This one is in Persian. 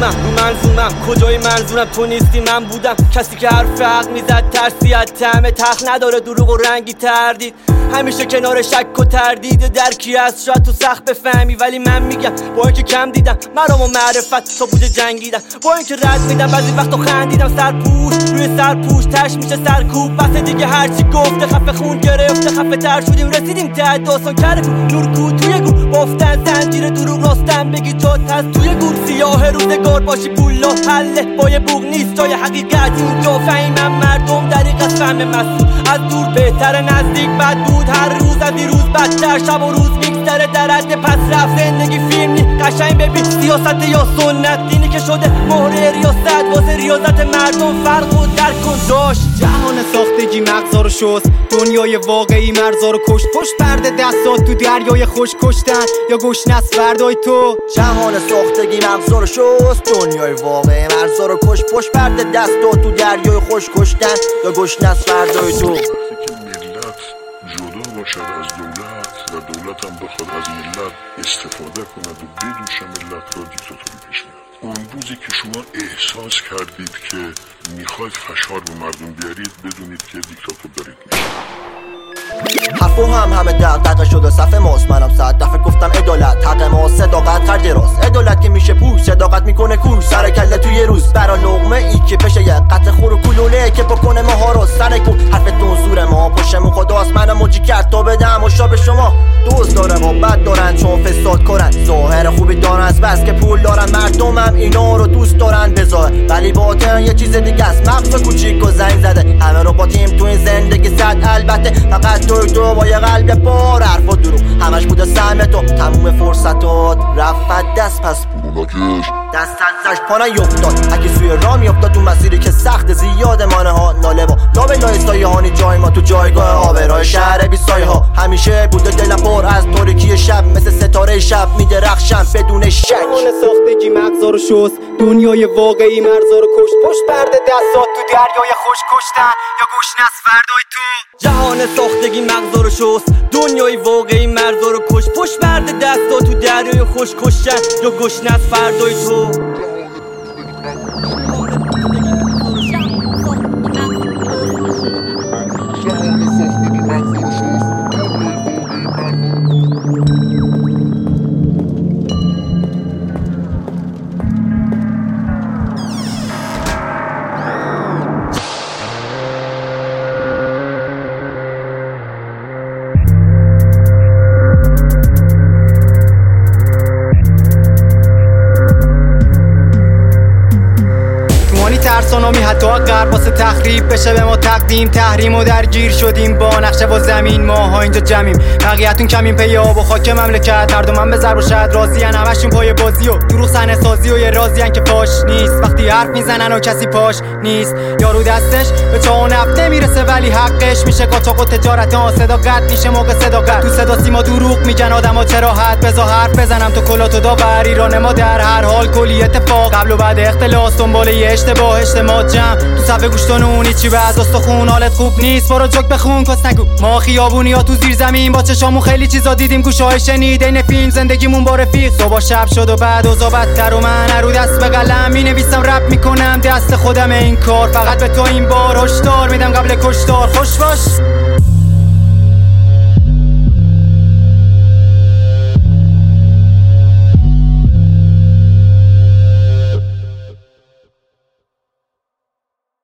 معصومم رو منظومم کجای منظورم تو نیستی من بودم کسی که حرف حق میزد ترسیت طعم تخت نداره دروغ و رنگی تردید همیشه کنار شک و تردید درکی هست شاید تو سخت بفهمی ولی من میگم با اینکه کم دیدم مرام و معرفت تا بوده جنگیدم با اینکه رد میدم بعضی وقتا خندیدم سرپوش روی سرپوش تش میشه سرکوب بس دیگه هرچی گفته خفه خون گرفته خفه تر شدیم رسیدیم ته داستان کرده نور کو توی گور بافتن زنجیر دروغ راستن بگی جات هست توی گور سیاه روزگار باشی پولا حله با یه بوق نیست جای حقیقت اینجا فهیمم مردم دریق از فهم مسئول از دور بهتر نزدیک بد بود هر روز از این روز بدتر شب و روز میگذره در حد پس رفت زندگی فیلم نی قشنگ ببین سیاست یا سنت دینی که شده مهره ریاست واسه ریاضت مردم فرق و درک کن داشت جهان ساختگی مغزا رو شست دنیای واقعی مرزا رو کشت پشت پرده دستات تو دریای خوش کشتن یا گشنه فردای تو جهان ساختگی مغزا رو شست دنیای واقعی مرزا رو کشت پشت پرده دستات تو دریای خوش کشتن یا گشنه فردای تو جدا باشد از دولت و دولت هم بخواد از ملت استفاده کند و بدوشه ملت را دیکتاتوری پیش میاد اون روزی که شما احساس کردید که میخواید فشار به مردم بیارید بدونید که دیکتاتور دارید میشید حرفو همه دقدقه شده صفحه ماست منم 100 دفعه گفتم عدالت حق ما صداقت خرج راست عدالت که میشه پوش صداقت میکنه کوش سر کله توی روز برا لقمه ای که بشه یه قطع خور و کلوله که بکنه ماها رو سر کو حرفتون زور ما پشمون خداست منم موجی کرد تا بدم مشابه شما دوست داره و بد دارن چون فساد کردن ظاهر خوبی دارن از بس که پول دارن مردمم اینا رو دوست دارن بذار ولی باطن یه چیز دیگه است مغز کوچیک و زنگ زده همه رو با تیم تو این زندگی صد البته فقط تو با یه قلب بار حرف و دروغ همش بوده سهم تو تموم فرصتات رفت دست پس بوناکش دست ازش پانه یفتاد اگه سوی راه میافتاد تو مسیری که سخت زیاد مانه ها ناله با لابلای سایه هانی جای ما تو جایگاه آبرای شهر بی سایه ها همیشه بوده دلم پر از تاریکی شب مثل ستاره شب میدرخشم بدون شک جهان ساختگی مغزا رو شست دنیای واقعی مرزا رو کشت پشت پرده دستات تو دریای خوش کشتن یا گشنه فردای تو جهان ساختگی مغزا رو شست دنیای واقعی مرزا رو کش پشت پرده دستا تو دریای خوش کشتن یا گشنه فردای تو ترسانامی حتی غرب واسه تخریب بشه به ما تقدیم تحریم و درگیر شدیم با نقشه و زمین ماها اینجا جمعیم بقیه‌تون کمین پی آب و خاک مملکت هر دو من به ضرب و شد راضی‌ان همشون پای بازی و دروغ صحنه سازی و یه رازی‌ان که پاش نیست وقتی حرف میزنن و کسی پاش نیست یارو دستش به چاه و نفت نمیرسه ولی حقش میشه قاچاق و تجارت ها صداقت میشه موقع صداقت تو صدا سیما دروغ میگن آدما چرا حد بذار حرف بزنم تو کلاتو داور ایران ما در هر حال کلی اتفاق قبل و بعد اختلاس دنبال یه اشتباه اجتماع جمع تو صف گوشتونونی چی به از استخون حالت خوب نیست برو جوک بخون کس نگو ما خیابونی یا تو زیر زمین با چشامون خیلی چیزا دیدیم گوشای شنید این فیلم زندگیمون با رفیق صبح شب شد و بعد اوضاع بدتر و من رو دست به قلم مینویسم رپ میکنم دست خودم این کار فقط به تو این بار هشدار میدم قبل کشتار خوش باش